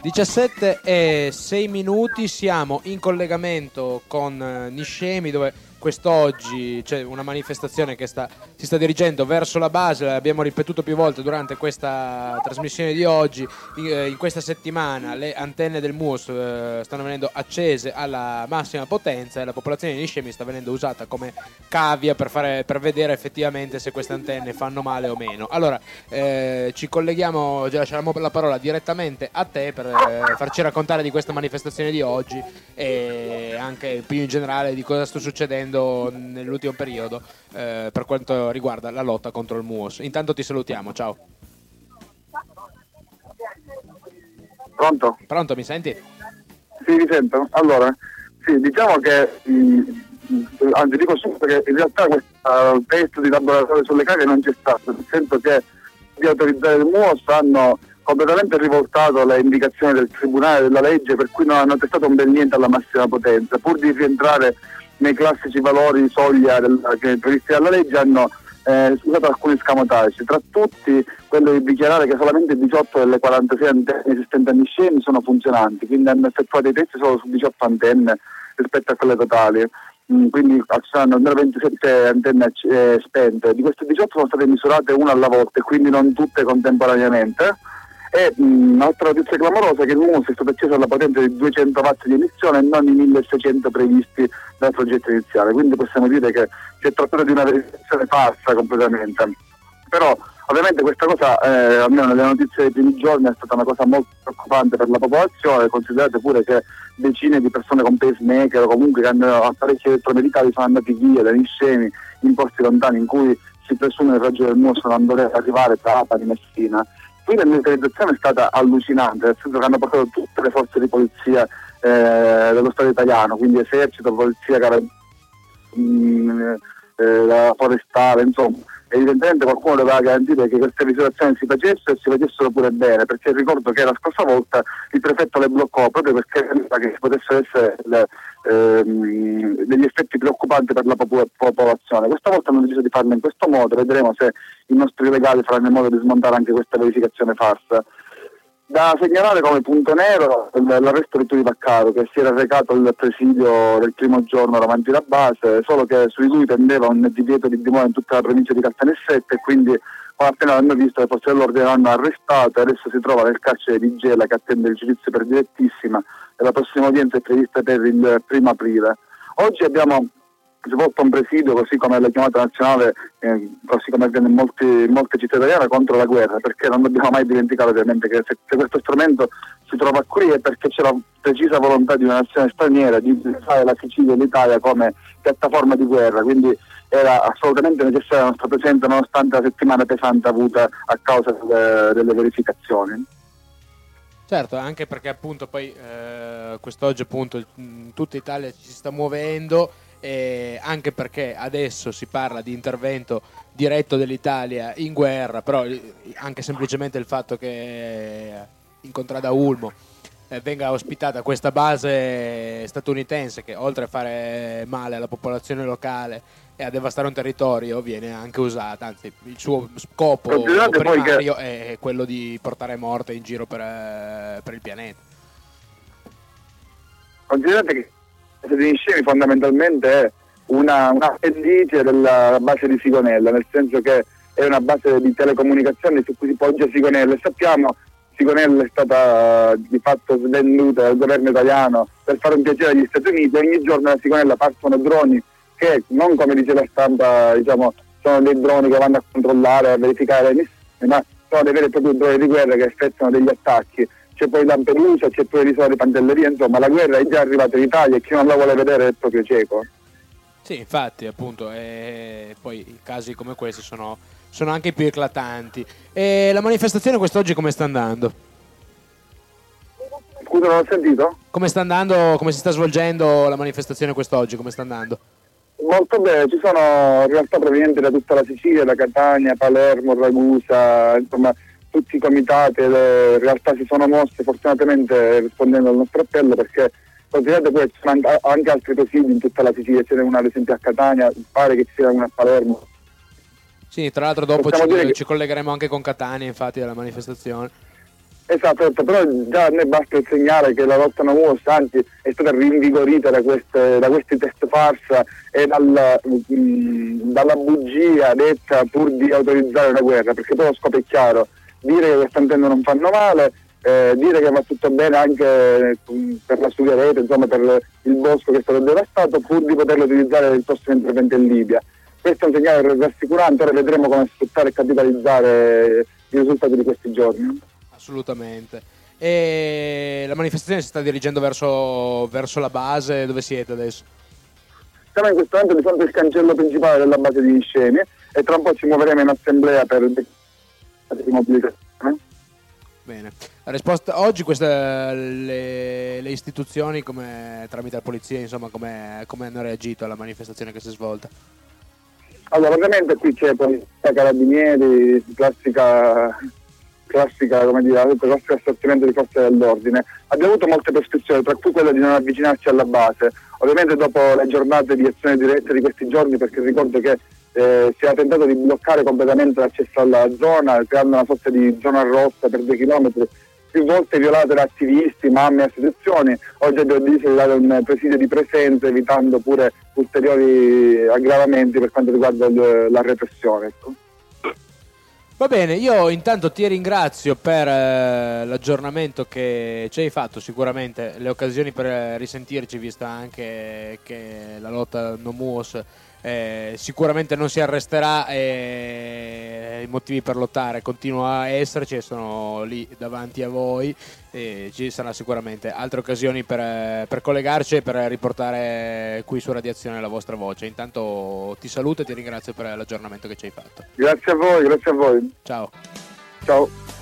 17:06, siamo in collegamento con Niscemi, dove quest'oggi c'è una manifestazione che si sta dirigendo verso la base. L'abbiamo ripetuto più volte durante questa trasmissione di oggi. In questa settimana le antenne del MUOS stanno venendo accese alla massima potenza e la popolazione di Niscemi sta venendo usata come cavia per vedere effettivamente se queste antenne fanno male o meno. Allora ci colleghiamo, lasciamo la parola direttamente a te per farci raccontare di questa manifestazione di oggi e anche più in generale di cosa sta succedendo nell'ultimo periodo per quanto riguarda la lotta contro il MUOS. Intanto ti salutiamo, ciao. Pronto, mi senti? Sì, mi sento. Allora, sì, diciamo che anzi dico subito che in realtà questo test di laboratorio sulle cavie non c'è stato, nel senso che gli autorizzati del MUOS hanno completamente rivoltato le indicazioni del Tribunale della legge, per cui non hanno testato un bel niente alla massima potenza, pur di rientrare nei classici valori soglia che previsti dalla legge. Hanno usato alcuni scamotage, tra tutti quello di dichiarare che solamente 18 delle 46 antenne esistenti a Niscemi sono funzionanti, quindi hanno effettuato i test solo su 18 antenne rispetto a quelle totali. Quindi ci saranno almeno 27 antenne spente. Di queste 18 sono state misurate una alla volta e quindi non tutte contemporaneamente. E un'altra notizia clamorosa è che il MUOS è stato acceso alla potenza di 200 watt di emissione e non i 1600 previsti dal progetto iniziale, quindi possiamo dire che si è trattato di una verificazione falsa completamente. Però ovviamente questa cosa, almeno nelle notizie dei primi giorni, è stata una cosa molto preoccupante per la popolazione. Considerate pure che decine di persone con pacemaker o comunque che hanno apparecchi elettromedicali sono andati via da Niscemi in posti lontani in cui si presume il raggio del MUOS non doveva arrivare, Trapani, Messina. Qui la militarizzazione è stata allucinante, nel senso che hanno portato tutte le forze di polizia dello Stato italiano, quindi esercito, polizia, la forestale, insomma. Evidentemente qualcuno doveva garantire che queste misurazioni si facessero e si facessero pure bene, perché ricordo che la scorsa volta il prefetto le bloccò proprio perché temeva che potessero essere degli effetti preoccupanti per la popolazione. Questa volta hanno deciso di farlo in questo modo, vedremo se i nostri legali faranno in modo di smontare anche questa verificazione farsa. Da segnalare come punto nero l'arresto di Turi Vaccaro, che si era recato al presidio del primo giorno davanti alla base, solo che su di lui pendeva un divieto di dimora in tutta la provincia di Caltanissetta e quindi appena l'hanno visto le forze dell'ordine l'hanno arrestato e adesso si trova nel carcere di Gela che attende il giudizio per direttissima e la prossima udienza è prevista per il 1° aprile. Oggi abbiamo svolto un presidio, così come la chiamata nazionale, così come avviene in molte città italiane, contro la guerra, perché non dobbiamo mai dimenticare ovviamente che se questo strumento si trova qui è perché c'è la precisa volontà di una nazione straniera di utilizzare la Sicilia e l'Italia come piattaforma di guerra, quindi era assolutamente necessaria la nostra presenza nonostante la settimana pesante avuta a causa delle verificazioni. Certo, anche perché appunto poi quest'oggi appunto tutta Italia ci si sta muovendo, e anche perché adesso si parla di intervento diretto dell'Italia in guerra, però anche semplicemente il fatto che in contrada Ulmo venga ospitata questa base statunitense che oltre a fare male alla popolazione locale e a devastare un territorio viene anche usata, anzi il suo scopo primario è quello di portare morte in giro per il pianeta. Considerate che di Niscemi fondamentalmente è una appendice della base di Sigonella, nel senso che è una base di telecomunicazioni su cui si poggia Sigonella e sappiamo Sigonella è stata di fatto svenduta dal governo italiano per fare un piacere agli Stati Uniti. Ogni giorno da Sigonella partono droni che non, come dice la stampa, diciamo, sono dei droni che vanno a controllare, a verificare le missioni, ma sono dei veri e propri droni di guerra che effettuano degli attacchi. C'è poi Lampedusa, c'è poi l'isola di Pantelleria, insomma la guerra è già arrivata in Italia e chi non la vuole vedere è proprio cieco. Sì, infatti, appunto, e poi casi come questi sono anche più eclatanti. E la manifestazione quest'oggi come sta andando? Scusa, non ho sentito? Come sta andando, come si sta svolgendo la manifestazione quest'oggi, come sta andando? Molto bene, ci sono in realtà provenienti da tutta la Sicilia, da Catania, Palermo, Ragusa, insomma tutti i comitati in realtà si sono mossi fortunatamente rispondendo al nostro appello, perché considerate poi ci sono anche altri presidi in tutta la Sicilia, ce n'è una ad esempio a Catania, pare che ci sia una a Palermo. Sì, tra l'altro dopo ci collegheremo anche con Catania infatti della manifestazione. Esatto, però già a me basta il segnale che la lotta no MUOS anzi è stata rinvigorita da questi test farsa e dalla bugia detta pur di autorizzare la guerra, perché poi lo scopo è chiaro: dire che queste antenne non fanno male, dire che va tutto bene anche per la sugherete, insomma per il bosco che è stato devastato, pur di poterlo utilizzare nel prossimo intervento in Libia. Questo è un segnale rassicurante, ora vedremo come sfruttare e capitalizzare i risultati di questi giorni. Assolutamente. E la manifestazione si sta dirigendo verso la base. Dove siete adesso? Siamo in questo momento di fronte al cancello principale della base di Niscemi e tra un po' ci muoveremo in assemblea per di mobilitazione. Bene. La risposta oggi le istituzioni come tramite la polizia, insomma, come hanno reagito alla manifestazione che si è svolta? Allora, ovviamente qui c'è polizia, carabinieri, classica come dire, classico assortimento di forze dell'ordine. Abbiamo avuto molte prescrizioni, tra cui quella di non avvicinarci alla base. Ovviamente dopo le giornate di azione diretta di questi giorni, perché ricordo che si era tentato di bloccare completamente l'accesso alla zona, creando una sorta di zona rossa per 2 chilometri, più volte violate da attivisti, mamme e associazioni. Oggi abbiamo deciso di dare un presidio di presenza, evitando pure ulteriori aggravamenti per quanto riguarda la repressione. Ecco. Va bene, io intanto ti ringrazio per l'aggiornamento che ci hai fatto, sicuramente le occasioni per risentirci, vista anche che la lotta no MUOS sicuramente non si arresterà e i motivi per lottare continuano a esserci e sono lì davanti a voi. E ci saranno sicuramente altre occasioni per collegarci e per riportare qui su Radiazione la vostra voce. Intanto ti saluto e ti ringrazio per l'aggiornamento che ci hai fatto. Grazie a voi, grazie a voi. Ciao. Ciao.